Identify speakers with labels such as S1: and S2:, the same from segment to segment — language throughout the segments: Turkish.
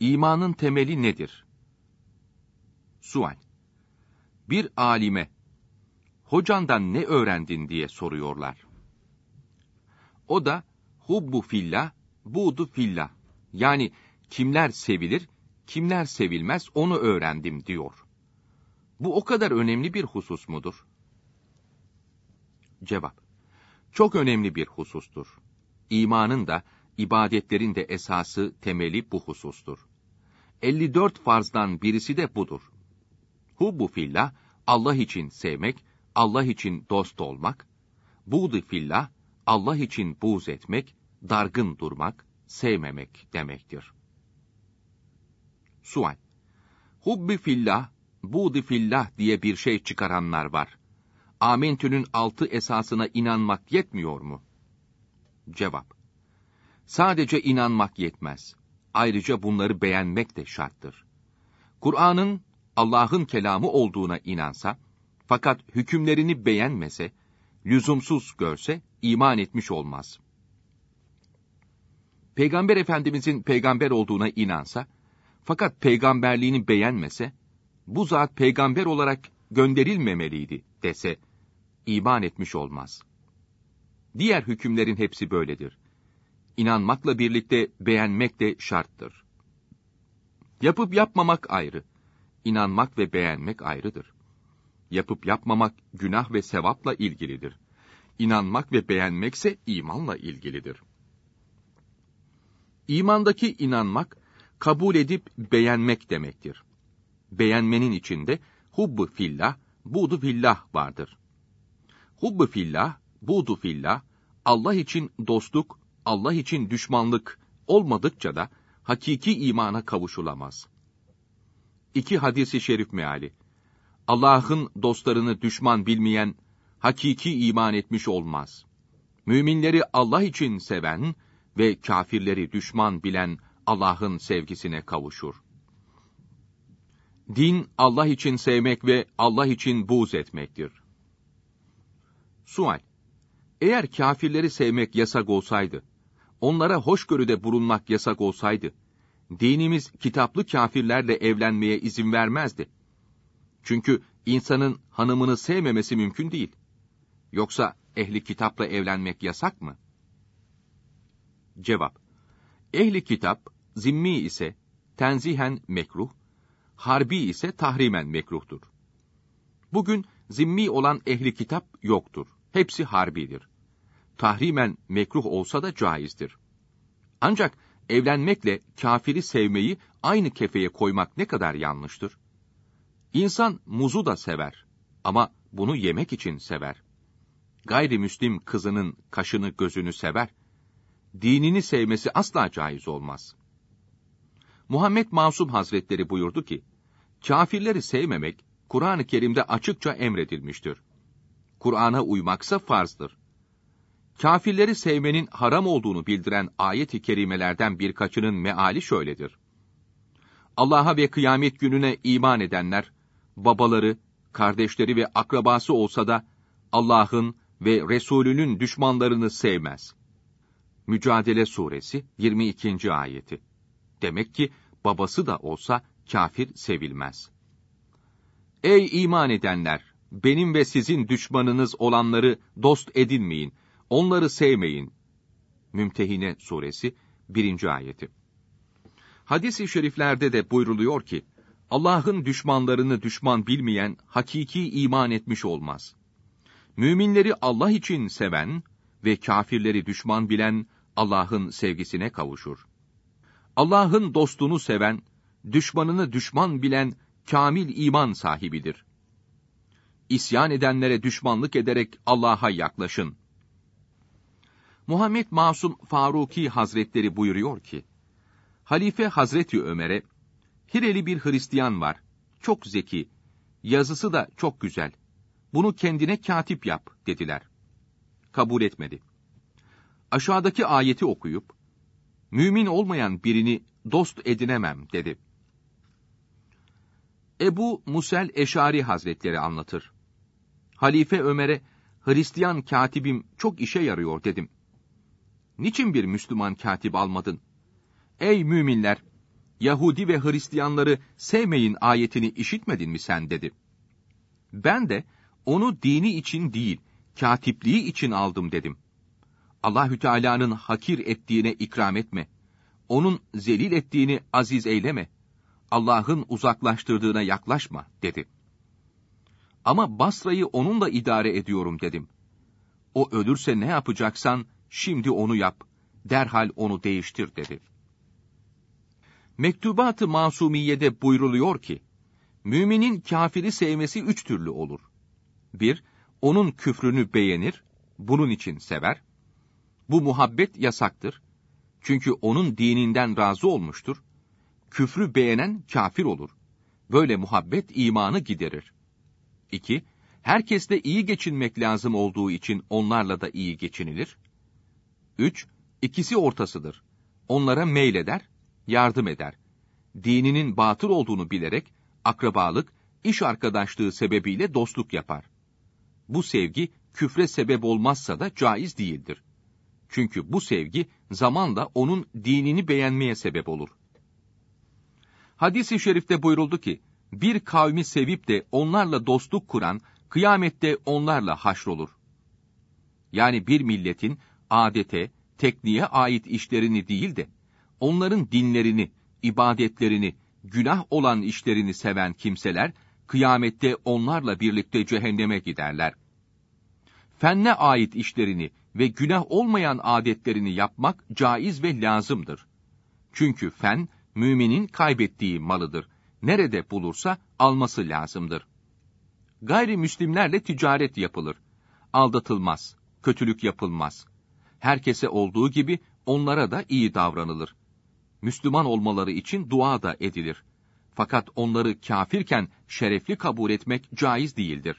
S1: İmanın temeli nedir? Sual. Bir alime, hocandan ne öğrendin diye soruyorlar. O da, hubbu fillah, buğdu fillah. Yani kimler sevilir, kimler sevilmez onu öğrendim diyor. Bu o kadar önemli bir husus mudur? Cevap. Çok önemli bir husustur. İmanın da, ibadetlerin de esası, temeli bu husustur. 54 farzdan birisi de budur. Hubbu fillah, Allah için sevmek, Allah için dost olmak. Buğdu fillah, Allah için buğz etmek, dargın durmak, sevmemek demektir. Sual. Hubbi fillah, buğdu fillah diye bir şey çıkaranlar var. Amentü'nün 6 esasına inanmak yetmiyor mu? Cevap. Sadece inanmak yetmez. Ayrıca bunları beğenmek de şarttır. Kur'an'ın Allah'ın kelamı olduğuna inansa, fakat hükümlerini beğenmese, lüzumsuz görse, iman etmiş olmaz. Peygamber Efendimizin peygamber olduğuna inansa, fakat peygamberliğini beğenmese, bu zat peygamber olarak gönderilmemeliydi dese, iman etmiş olmaz. Diğer hükümlerin hepsi böyledir. İnanmakla birlikte beğenmek de şarttır. Yapıp yapmamak ayrı, inanmak ve beğenmek ayrıdır. Yapıp yapmamak günah ve sevapla ilgilidir. İnanmak ve beğenmekse imanla ilgilidir. İmandaki inanmak, kabul edip beğenmek demektir. Beğenmenin içinde hubbu fillah, buğdu fillah vardır. Hubbu fillah, buğdu fillah, Allah için dostluk, Allah için düşmanlık olmadıkça da hakiki imana kavuşulamaz. 2 hadis-i şerif meali. Allah'ın dostlarını düşman bilmeyen, hakiki iman etmiş olmaz. Müminleri Allah için seven ve kâfirleri düşman bilen Allah'ın sevgisine kavuşur. Din, Allah için sevmek ve Allah için buğz etmektir. Sual. Eğer kâfirleri sevmek yasak olsaydı, onlara hoşgörüde bulunmak yasak olsaydı, dinimiz kitaplı kâfirlerle evlenmeye izin vermezdi. Çünkü insanın hanımını sevmemesi mümkün değil. Yoksa ehli kitapla evlenmek yasak mı? Cevap. Ehli kitap, zimmi ise tenzihen mekruh, harbi ise tahrimen mekruhtur. Bugün zimmi olan ehli kitap yoktur. Hepsi harbidir. Tahrimen mekruh olsa da caizdir. Ancak evlenmekle kâfiri sevmeyi aynı kefeye koymak ne kadar yanlıştır? İnsan muzu da sever ama bunu yemek için sever. Gayrimüslim kızının kaşını gözünü sever. Dinini sevmesi asla caiz olmaz. Muhammed Masum Hazretleri buyurdu ki, kâfirleri sevmemek, Kur'an-ı Kerim'de açıkça emredilmiştir. Kur'an'a uymaksa farzdır. Kâfirleri sevmenin haram olduğunu bildiren ayet-i kerimelerden birkaçının meali şöyledir. Allah'a ve kıyamet gününe iman edenler, babaları, kardeşleri ve akrabası olsa da, Allah'ın ve Resulünün düşmanlarını sevmez. Mücadele Suresi 22. ayeti. Demek ki babası da olsa kâfir sevilmez. Ey iman edenler! Benim ve sizin düşmanınız olanları dost edinmeyin, onları sevmeyin. Mümtehine Suresi 1. ayeti. Hadis-i şeriflerde de buyruluyor ki, Allah'ın düşmanlarını düşman bilmeyen, hakiki iman etmiş olmaz. Müminleri Allah için seven ve kâfirleri düşman bilen, Allah'ın sevgisine kavuşur. Allah'ın dostunu seven, düşmanını düşman bilen, kâmil iman sahibidir. İsyan edenlere düşmanlık ederek Allah'a yaklaşın. Muhammed Masum Faruki Hazretleri buyuruyor ki, Halife Hazreti Ömer'e, Hireli bir Hristiyan var, çok zeki, yazısı da çok güzel, bunu kendine katip yap dediler. Kabul etmedi. Aşağıdaki ayeti okuyup, mümin olmayan birini dost edinemem dedi. Ebu Musel Eşari Hazretleri anlatır. Halife Ömer'e, Hristiyan katibim çok işe yarıyor dedim. Niçin bir Müslüman katip almadın? Ey müminler! Yahudi ve Hristiyanları sevmeyin ayetini işitmedin mi sen dedi. Ben de onu dini için değil, katipliği için aldım dedim. Allahü Teala'nın hakir ettiğine ikram etme. Onun zelil ettiğini aziz eyleme. Allah'ın uzaklaştırdığına yaklaşma dedi. Ama Basra'yı onunla idare ediyorum dedim. O ölürse ne yapacaksan şimdi onu yap. Derhal onu değiştir dedi. Mektubat-ı Masumiye'de buyruluyor ki, müminin kafiri sevmesi 3 türlü olur. 1, onun küfrünü beğenir, bunun için sever. Bu muhabbet yasaktır. Çünkü onun dininden razı olmuştur. Küfrü beğenen kafir olur. Böyle muhabbet imanı giderir. 2, herkesle iyi geçinmek lazım olduğu için onlarla da iyi geçinilir. 3, ikisi ortasıdır. Onlara meyleder, yardım eder. Dininin batıl olduğunu bilerek akrabalık, iş arkadaşlığı sebebiyle dostluk yapar. Bu sevgi küfre sebep olmazsa da caiz değildir. Çünkü bu sevgi zamanla onun dinini beğenmeye sebep olur. Hadis-i şerifte buyuruldu ki, bir kavmi sevip de onlarla dostluk kuran, kıyamette onlarla haşrolur. Yani bir milletin adete, tekniğe ait işlerini değil de, onların dinlerini, ibadetlerini, günah olan işlerini seven kimseler, kıyamette onlarla birlikte cehenneme giderler. Fenne ait işlerini ve günah olmayan adetlerini yapmak caiz ve lazımdır. Çünkü fen, müminin kaybettiği malıdır. Nerede bulursa alması lazımdır. Gayrimüslimlerle ticaret yapılır. Aldatılmaz, kötülük yapılmaz. Herkese olduğu gibi onlara da iyi davranılır. Müslüman olmaları için dua da edilir. Fakat onları kâfirken şerefli kabul etmek caiz değildir.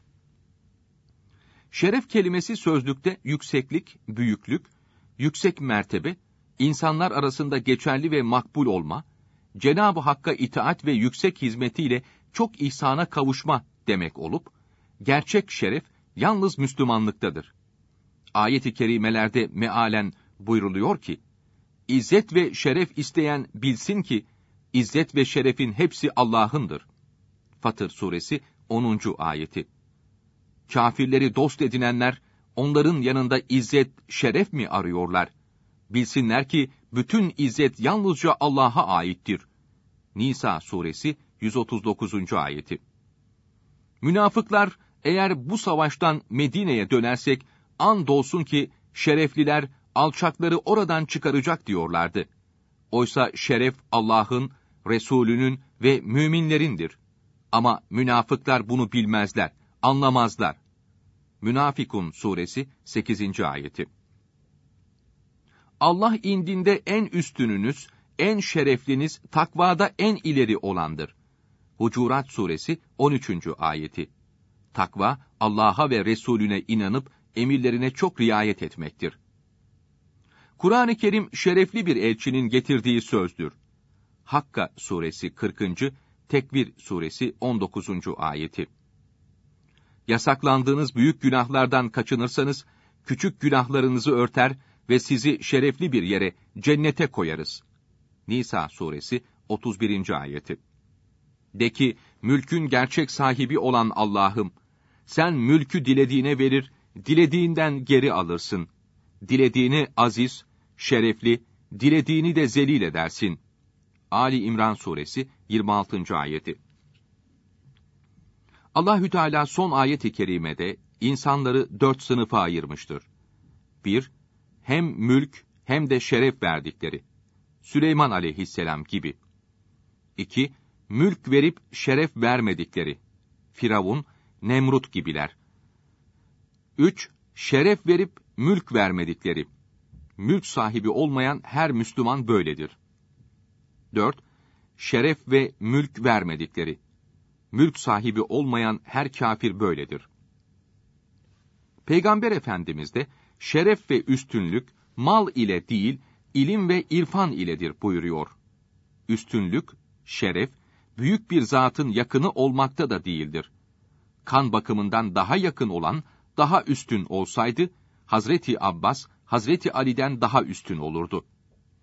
S1: Şeref kelimesi sözlükte yükseklik, büyüklük, yüksek mertebe, insanlar arasında geçerli ve makbul olma, Cenab-ı Hakk'a itaat ve yüksek hizmetiyle çok ihsana kavuşma demek olup, gerçek şeref yalnız Müslümanlıktadır. Ayet-i kerimelerde mealen buyruluyor ki, İzzet ve şeref isteyen bilsin ki, İzzet ve şerefin hepsi Allah'ındır. Fatır suresi 10. ayeti. Kâfirleri dost edinenler, onların yanında izzet, şeref mi arıyorlar? Bilsinler ki, bütün izzet yalnızca Allah'a aittir. Nisa suresi 139. ayeti. Münafıklar, eğer bu savaştan Medine'ye dönersek, andolsun ki, şerefliler, alçakları oradan çıkaracak diyorlardı. Oysa şeref Allah'ın, Resulünün ve müminlerindir. Ama münafıklar bunu bilmezler, anlamazlar. Münafikun suresi 8. ayeti. Allah indinde en üstününüz, en şerefliniz, takvada en ileri olandır. Hucurat suresi 13. ayeti. Takva, Allah'a ve Resulüne inanıp, emirlerine çok riayet etmektir. Kur'an-ı Kerim, şerefli bir elçinin getirdiği sözdür. Hakka suresi 40. Tekvir suresi 19. ayeti. Yasaklandığınız büyük günahlardan kaçınırsanız, küçük günahlarınızı örter ve sizi şerefli bir yere, cennete koyarız. Nisa suresi 31. ayeti. De ki, mülkün gerçek sahibi olan Allah'ım, sen mülkü dilediğine verir, dilediğinden geri alırsın. Dilediğini aziz, şerefli, dilediğini de zelil edersin. Ali İmran suresi 26. ayeti. Allahü Teala son ayet-i kerimede insanları 4 sınıfa ayırmıştır. 1. Hem mülk hem de şeref verdikleri. Süleyman aleyhisselam gibi. 2. Mülk verip şeref vermedikleri. Firavun, Nemrut gibiler. 3. Şeref verip mülk vermedikleri. Mülk sahibi olmayan her Müslüman böyledir. 4. Şeref ve mülk vermedikleri. Mülk sahibi olmayan her kafir böyledir. Peygamber Efendimiz de şeref ve üstünlük mal ile değil, ilim ve irfan iledir buyuruyor. Üstünlük, şeref, büyük bir zatın yakını olmakta da değildir. Kan bakımından daha yakın olan, daha üstün olsaydı, Hazreti Abbas, Hazreti Ali'den daha üstün olurdu.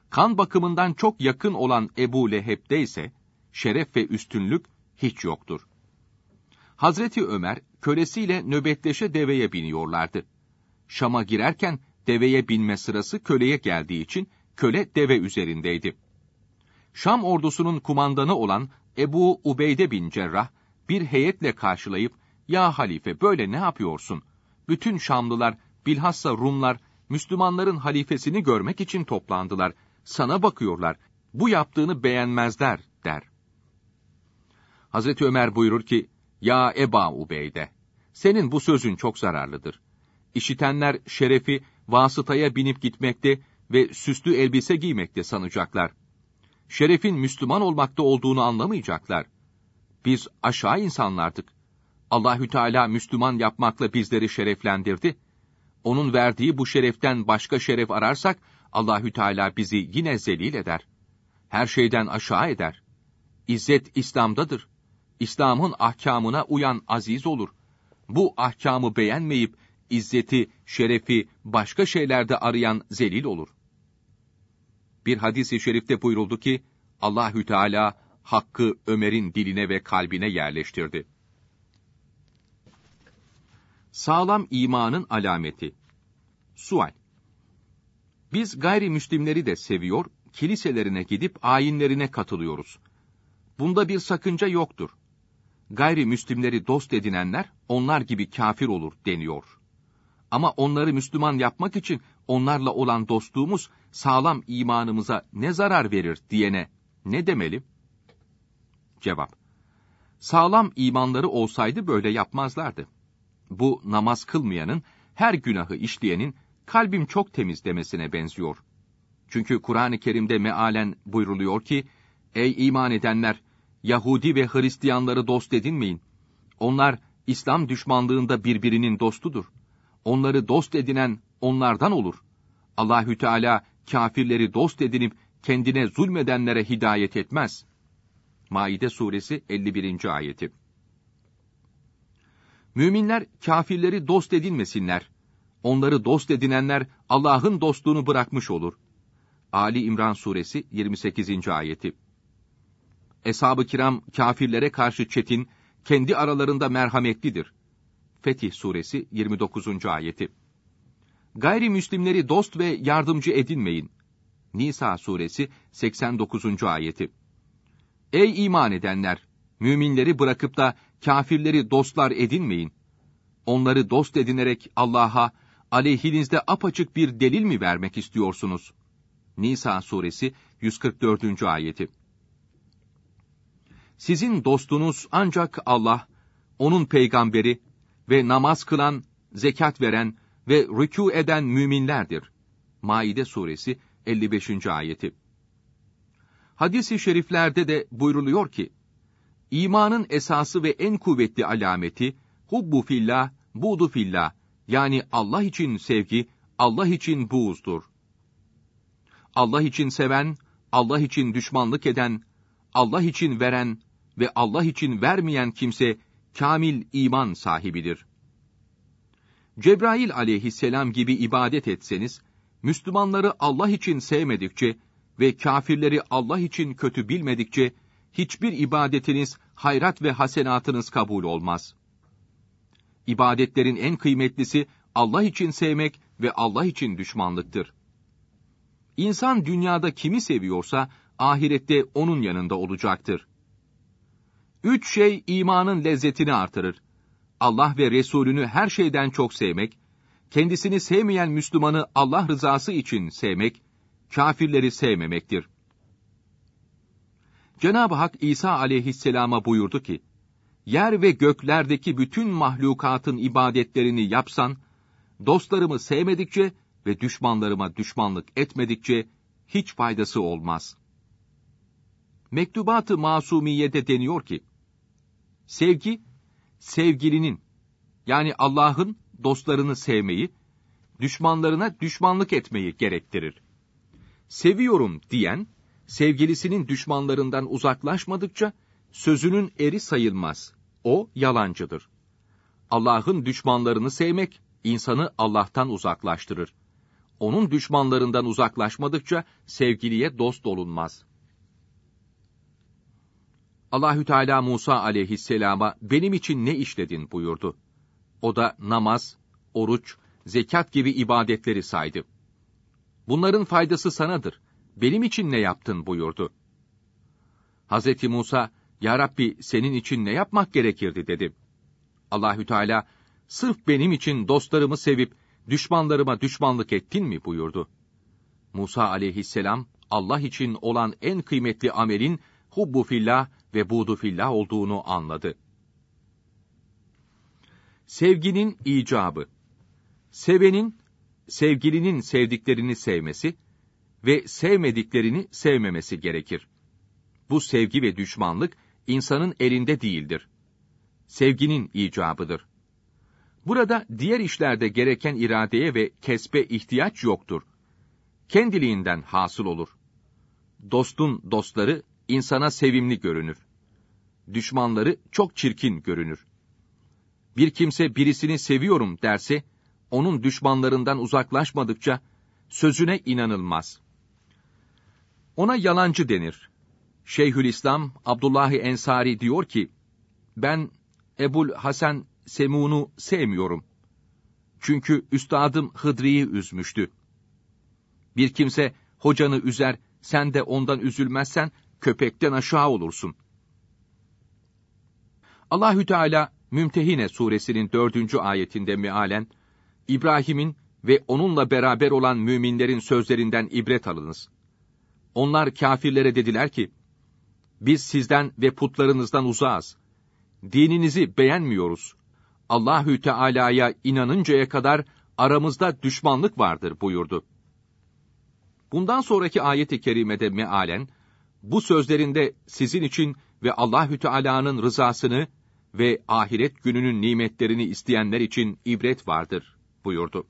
S1: kan bakımından çok yakın olan Ebu Leheb'de ise şeref ve üstünlük hiç yoktur. Hazreti Ömer kölesiyle nöbetleşe deveye biniyorlardı. Şam'a girerken deveye binme sırası köleye geldiği için köle deve üzerindeydi. Şam ordusunun kumandanı olan Ebu Ubeyde bin Cerrah bir heyetle karşılayıp, "Ya halife, böyle ne yapıyorsun? Bütün Şamlılar, bilhassa Rumlar, Müslümanların halifesini görmek için toplandılar. Sana bakıyorlar. Bu yaptığını beğenmezler," der. Hazreti Ömer buyurur ki, "Ya Eba Ubeyde, senin bu sözün çok zararlıdır. İşitenler şerefi vasıtaya binip gitmekte ve süslü elbise giymekte sanacaklar. Şerefin Müslüman olmakta olduğunu anlamayacaklar. Biz aşağı insanlardık. Allahü Teala Müslüman yapmakla bizleri şereflendirdi. Onun verdiği bu şereften başka şeref ararsak Allahü Teala bizi yine zelil eder. Her şeyden aşağı eder. İzzet İslam'dadır. İslam'ın ahkamına uyan aziz olur. Bu ahkamı beğenmeyip izzeti, şerefi başka şeylerde arayan zelil olur." Bir hadis-i şerifte buyuruldu ki, Allahü Teala hakkı Ömer'in diline ve kalbine yerleştirdi. Sağlam imanın alameti. Sual: Biz gayrimüslimleri de seviyor, kiliselerine gidip ayinlerine katılıyoruz. Bunda bir sakınca yoktur. Gayrimüslimleri dost edinenler onlar gibi kafir olur deniyor. Ama onları Müslüman yapmak için onlarla olan dostluğumuz sağlam imanımıza ne zarar verir diyene ne demeli? Cevap: Sağlam imanları olsaydı böyle yapmazlardı. Bu namaz kılmayanın, her günahı işleyenin kalbim çok temiz demesine benziyor. Çünkü Kur'an-ı Kerim'de mealen buyruluyor ki, "Ey iman edenler, Yahudi ve Hristiyanları dost edinmeyin. Onlar İslam düşmanlığında birbirinin dostudur. Onları dost edinen onlardan olur. Allahü Teala kâfirleri dost edinip kendine zulmedenlere hidayet etmez." Maide suresi 51. ayeti. Müminler kâfirleri dost edinmesinler. Onları dost edinenler Allah'ın dostluğunu bırakmış olur. Ali İmran suresi 28. ayeti. Eshab-ı kiram kâfirlere karşı çetin, kendi aralarında merhametlidir. Fetih suresi 29. ayeti. Gayrimüslimleri dost ve yardımcı edinmeyin. Nisa suresi 89. ayeti. Ey iman edenler! Müminleri bırakıp da kâfirleri dostlar edinmeyin. Onları dost edinerek Allah'a aleyhinizde apaçık bir delil mi vermek istiyorsunuz? Nisa suresi 144. ayeti. Sizin dostunuz ancak Allah, onun peygamberi ve namaz kılan, zekat veren ve rükû eden müminlerdir. Maide suresi 55. ayeti. Hadis-i şeriflerde de buyruluyor ki, İmanın esası ve en kuvvetli alameti, hubbu fillah, buğdu fillah, yani Allah için sevgi, Allah için buğzdur. Allah için seven, Allah için düşmanlık eden, Allah için veren ve Allah için vermeyen kimse, kamil iman sahibidir. Cebrail aleyhisselam gibi ibadet etseniz, Müslümanları Allah için sevmedikçe ve kâfirleri Allah için kötü bilmedikçe, hiçbir ibadetiniz, hayrat ve hasenatınız kabul olmaz. İbadetlerin en kıymetlisi, Allah için sevmek ve Allah için düşmanlıktır. İnsan dünyada kimi seviyorsa, ahirette onun yanında olacaktır. 3 şey imanın lezzetini artırır. Allah ve Resulünü her şeyden çok sevmek, kendisini sevmeyen Müslümanı Allah rızası için sevmek, kâfirleri sevmemektir. Cenab-ı Hak İsa aleyhisselama buyurdu ki, yer ve göklerdeki bütün mahlukatın ibadetlerini yapsan, dostlarımı sevmedikçe ve düşmanlarıma düşmanlık etmedikçe hiç faydası olmaz. Mektubat-ı Masumiyye'de deniyor ki, sevgi, sevgilinin, yani Allah'ın dostlarını sevmeyi, düşmanlarına düşmanlık etmeyi gerektirir. Seviyorum diyen, sevgilisinin düşmanlarından uzaklaşmadıkça, sözünün eri sayılmaz. O yalancıdır. Allah'ın düşmanlarını sevmek, insanı Allah'tan uzaklaştırır. onun düşmanlarından uzaklaşmadıkça sevgiliye dost olunmaz. Allahü Teala Musa aleyhisselama benim için ne işledin buyurdu. O da namaz, oruç, zekat gibi ibadetleri saydı. Bunların faydası sanadır. Benim için ne yaptın buyurdu. Hazreti Musa, Ya Rabbi senin için ne yapmak gerekirdi dedi. Allahü Teala, sırf benim için dostlarımı sevip düşmanlarıma düşmanlık ettin mi buyurdu. Musa aleyhisselam, Allah için olan en kıymetli amelin hubbu fillah ve buğdu fillah olduğunu anladı. Sevginin icabı. Sevenin, sevgilinin sevdiklerini sevmesi ve sevmediklerini sevmemesi gerekir. Bu sevgi ve düşmanlık insanın elinde değildir. Sevginin icabıdır. Burada diğer işlerde gereken iradeye ve kesbe ihtiyaç yoktur. Kendiliğinden hasıl olur. Dostun dostları insana sevimli görünür. Düşmanları çok çirkin görünür. Bir kimse birisini seviyorum derse, onun düşmanlarından uzaklaşmadıkça sözüne inanılmaz. Ona yalancı denir. Şeyhülislam Abdullah Ensari diyor ki, ben Ebul Hasan Semun'u sevmiyorum. Çünkü üstadım Hıdri'yi üzmüştü. Bir kimse hocanı üzer, sen de ondan üzülmezsen köpekten aşağı olursun. Allahü Teala Mümtehine suresinin 4. ayetinde mealen, İbrahim'in ve onunla beraber olan müminlerin sözlerinden ibret alınız. Onlar kâfirlere dediler ki, biz sizden ve putlarınızdan uzağız. Dininizi beğenmiyoruz. Allahü Teala'ya inanıncaya kadar aramızda düşmanlık vardır buyurdu. Bundan sonraki ayet-i kerimede mealen, bu sözlerinde sizin için ve Allahü Teala'nın rızasını ve ahiret gününün nimetlerini isteyenler için ibret vardır buyurdu.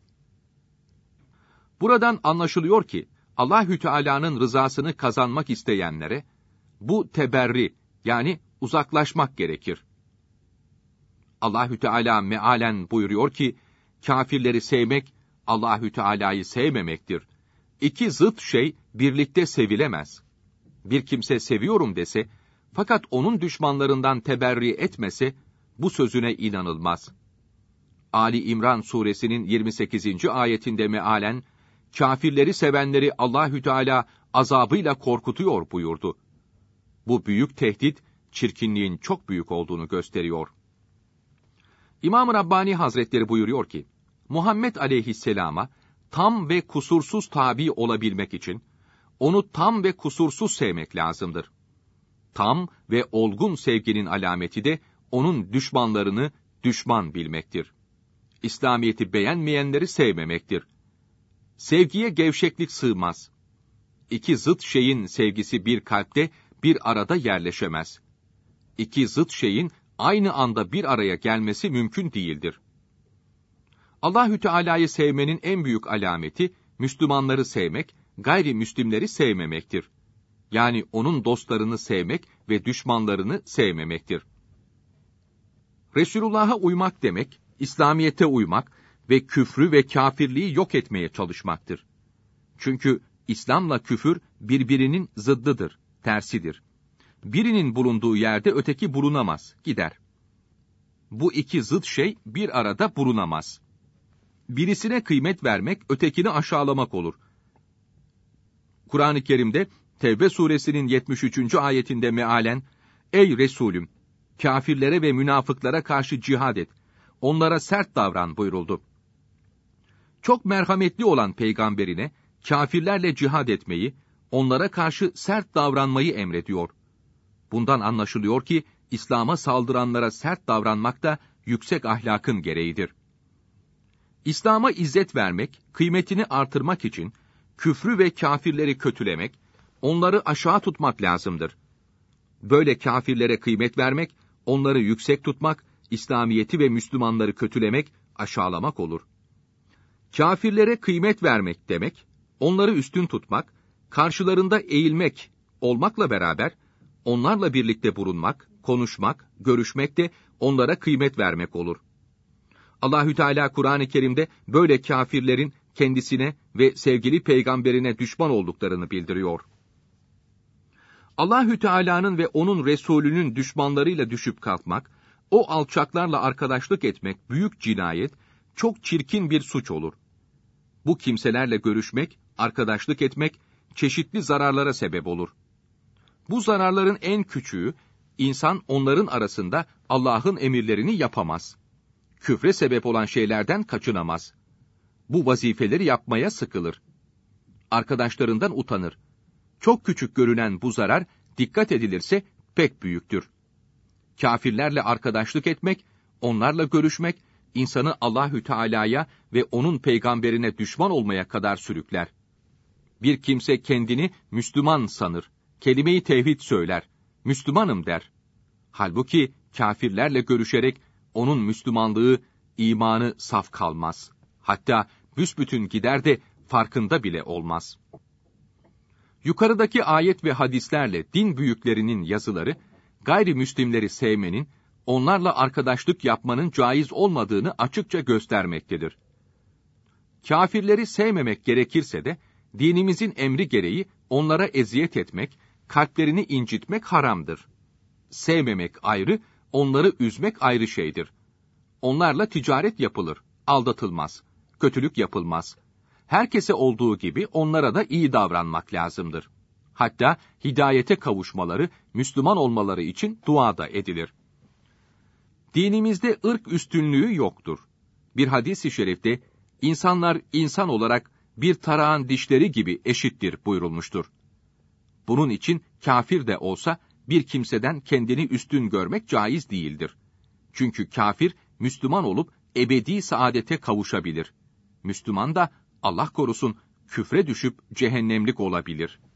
S1: Buradan anlaşılıyor ki, Allahü Teala'nın rızasını kazanmak isteyenlere, bu teberri, yani uzaklaşmak gerekir. Allahü Teala mealen buyuruyor ki, kâfirleri sevmek, Allahü Teala'yı sevmemektir. İki zıt şey birlikte sevilemez. Bir kimse seviyorum dese, fakat onun düşmanlarından teberri etmese, bu sözüne inanılmaz. Ali İmran suresinin 28. ayetinde mealen, kâfirleri sevenleri Allahü Teala azabıyla korkutuyor buyurdu. Bu büyük tehdit, çirkinliğin çok büyük olduğunu gösteriyor. İmam-ı Rabbani Hazretleri buyuruyor ki, Muhammed aleyhisselama tam ve kusursuz tabi olabilmek için, onu tam ve kusursuz sevmek lazımdır. Tam ve olgun sevginin alameti de, onun düşmanlarını düşman bilmektir. İslamiyet'i beğenmeyenleri sevmemektir. Sevgiye gevşeklik sığmaz. İki zıt şeyin sevgisi bir kalpte bir arada yerleşemez. İki zıt şeyin aynı anda bir araya gelmesi mümkün değildir. Allahü Teala'yı sevmenin en büyük alameti, Müslümanları sevmek, gayrimüslimleri sevmemektir. Yani onun dostlarını sevmek ve düşmanlarını sevmemektir. Resulullah'a uymak demek, İslamiyet'e uymak ve küfrü ve kâfirliği yok etmeye çalışmaktır. Çünkü İslam'la küfür birbirinin zıddıdır, tersidir. Birinin bulunduğu yerde öteki bulunamaz, gider. Bu iki zıt şey bir arada bulunamaz. Birisine kıymet vermek, ötekini aşağılamak olur. Kur'an-ı Kerim'de, Tevbe suresinin 73. ayetinde mealen, ey Resulüm, kâfirlere ve münafıklara karşı cihad et, onlara sert davran buyuruldu. Çok merhametli olan peygamberine, kâfirlerle cihad etmeyi, onlara karşı sert davranmayı emrediyor. Bundan anlaşılıyor ki, İslam'a saldıranlara sert davranmak da yüksek ahlakın gereğidir. İslam'a izzet vermek, kıymetini artırmak için, küfrü ve kâfirleri kötülemek, onları aşağı tutmak lazımdır. Böyle kâfirlere kıymet vermek, onları yüksek tutmak, İslamiyeti ve Müslümanları kötülemek, aşağılamak olur. Kâfirlere kıymet vermek demek, onları üstün tutmak, karşılarında eğilmek olmakla beraber, onlarla birlikte bulunmak, konuşmak, görüşmek de onlara kıymet vermek olur. Allahü Teala Kur'an-ı Kerim'de böyle kâfirlerin kendisine ve sevgili peygamberine düşman olduklarını bildiriyor. Allahü Teala'nın ve onun Resulünün düşmanlarıyla düşüp kalkmak, o alçaklarla arkadaşlık etmek büyük cinayet, çok çirkin bir suç olur. Bu kimselerle görüşmek, arkadaşlık etmek, çeşitli zararlara sebep olur. Bu zararların en küçüğü, insan onların arasında Allah'ın emirlerini yapamaz. Küfre sebep olan şeylerden kaçınamaz. Bu vazifeleri yapmaya sıkılır. Arkadaşlarından utanır. Çok küçük görünen bu zarar, dikkat edilirse pek büyüktür. Kâfirlerle arkadaşlık etmek, onlarla görüşmek, insanı Allahü Teala'ya ve onun peygamberine düşman olmaya kadar sürükler. Bir kimse kendini Müslüman sanır, kelime-i tevhid söyler, Müslümanım der. Halbuki kâfirlerle görüşerek onun Müslümanlığı, imanı saf kalmaz. Hatta büsbütün gider de farkında bile olmaz. Yukarıdaki ayet ve hadislerle din büyüklerinin yazıları, gayrimüslimleri sevmenin, onlarla arkadaşlık yapmanın caiz olmadığını açıkça göstermektedir. Kâfirleri sevmemek gerekirse de, dinimizin emri gereği onlara eziyet etmek, kalplerini incitmek haramdır. Sevmemek ayrı, onları üzmek ayrı şeydir. Onlarla ticaret yapılır, aldatılmaz, kötülük yapılmaz. Herkese olduğu gibi onlara da iyi davranmak lazımdır. Hatta hidayete kavuşmaları, Müslüman olmaları için dua da edilir. Dinimizde ırk üstünlüğü yoktur. Bir hadis-i şerifte, insanlar insan olarak bir tarağın dişleri gibi eşittir buyurulmuştur. Bunun için kafir de olsa bir kimseden kendini üstün görmek caiz değildir. Çünkü kafir, Müslüman olup ebedi saadete kavuşabilir. Müslüman da, Allah korusun, küfre düşüp cehennemlik olabilir.